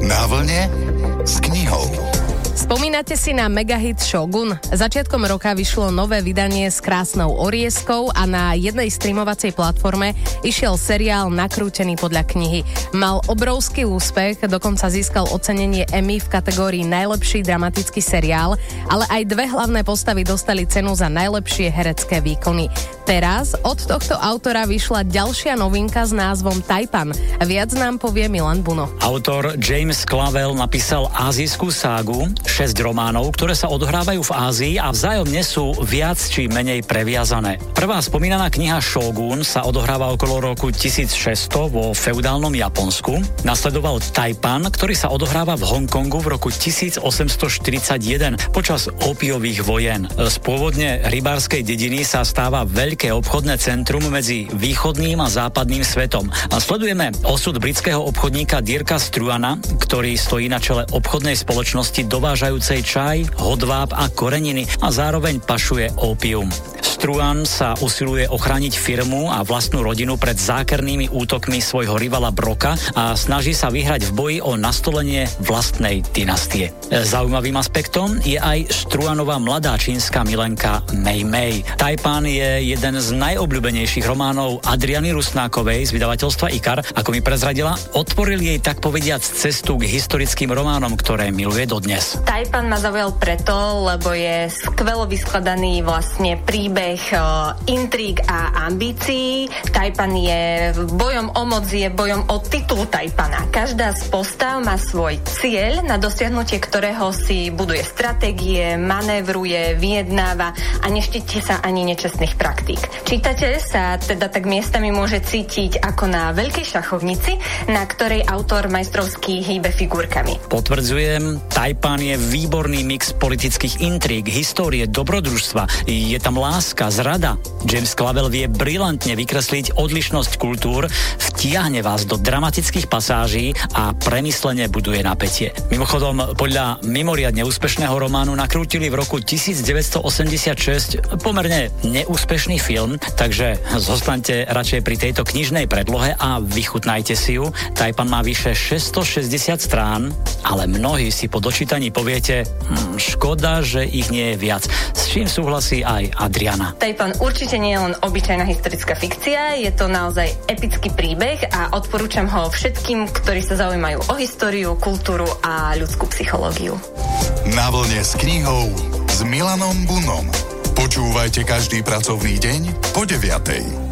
Na vlne s knihou. Spomínate si na megahit Shogun? Začiatkom roka vyšlo nové vydanie s krásnou orieskou a na jednej streamovacej platforme išiel seriál nakrútený podľa knihy. Mal obrovský úspech, dokonca získal ocenenie Emmy v kategórii najlepší dramatický seriál, ale aj dve hlavné postavy dostali cenu za najlepšie herecké výkony. Teraz od tohto autora vyšla ďalšia novinka s názvom Taipan. Viac nám povie Milan Buno. Autor James Clavell napísal ázijskú ságu, 6 románov, ktoré sa odohrávajú v Ázii a vzájomne sú viac či menej previazané. Prvá spomínaná kniha Shogun sa odohráva okolo roku 1600 vo feudálnom Japonsku. Nasledoval Taipan, ktorý sa odohráva v Hongkongu v roku 1841 počas opiových vojen. Z pôvodne rybárskej dediny sa stáva veľké obchodné centrum medzi východným a západným svetom. A sledujeme osud britského obchodníka Dirka Struana, ktorý stojí na čele obchodnej spoločnosti dovážajúcej čaj, hodváb a koreniny a zároveň pašuje ópium. Struan sa usiluje ochrániť firmu a vlastnú rodinu pred zákernými útokmi svojho rivala Broka a snaží sa vyhrať v boji o nastolenie vlastnej dynastie. Zaujímavým aspektom je aj Struanová mladá čínska milenka Mei Mei. Taipan je jeden z najobľúbenejších románov Adriany Rusnákovej z vydavateľstva Ikar. Ako mi prezradila, otvoril jej tak povediac cestu k historickým románom, ktoré miluje dodnes. Taipan ma zaujal preto, lebo je skvelo vyskladaný vlastne príbeh intríg a ambícií. Taipan je bojom o moc, je bojom o titul Taipana. Každá z postav má svoj cieľ, na dosiahnutie ktorého si buduje stratégie, manévruje, vyjednáva a neštíti sa ani nečestných praktík. Čitateľ sa teda tak miestami môže cítiť ako na veľkej šachovnici, na ktorej autor majstrovsky hýbe figurkami. Potvrdzujem, Taipan je výborný mix politických intríg, histórie, dobrodružstva. Je tam láska, zrada. James Clavell vie brilantne vykresliť odlišnosť kultúr, vtiahne vás do dramatických pasáží a premyslene buduje napätie. Mimochodom, podľa mimoriadne úspešného románu nakrútili v roku 1986 pomerne neúspešný film, takže zostaňte radšej pri tejto knižnej predlohe a vychutnajte si ju. Taipan má vyše 660 strán, ale mnohí si po dočítaní poviete, škoda, že ich nie je viac. S čím súhlasí aj Adriana. Taipan určite nie je len obyčajná historická fikcia, je to naozaj epický príbeh a odporúčam ho všetkým, ktorí sa zaujímajú o históriu, kultúru a ľudskú psychológiu. Na vlne s knihou s Milanom Bunom. Počúvajte každý pracovný deň po 9:00.